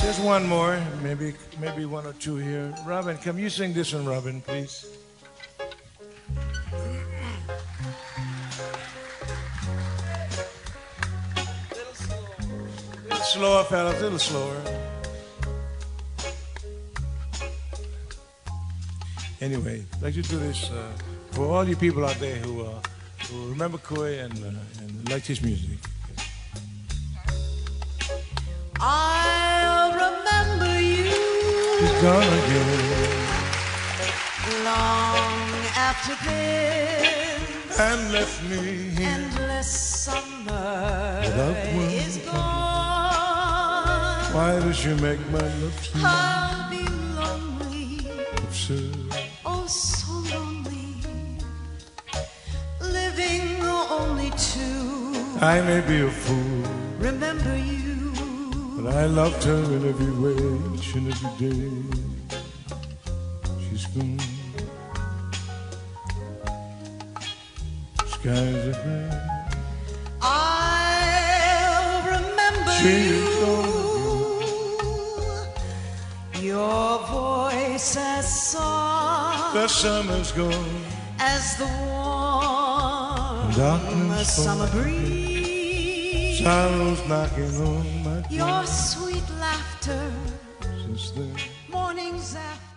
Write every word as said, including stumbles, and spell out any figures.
Just one more, maybe maybe one or two here. Robin, come you sing this one, Robin, please. A little slower, fellas, a little slower. Anyway, I'd like to do this uh, for all you people out there who, uh, who remember Coué and, uh, and like his music. I'll remember you. She's gone again. Long after this, And left me here. endless summer is one. gone. Why does she make my love so I'll be lonely, absurd? oh so lonely, living only to I may be a fool, remember you. but I loved her in every way, each and every day. She's gone. Skies are gray. I'll remember She's you. gone. Your voice as soft The summer's gone. as the warm Darkness summer falling. breeze. Sorrow's knocking on my door. Your sweet laughter, Since then mornings after.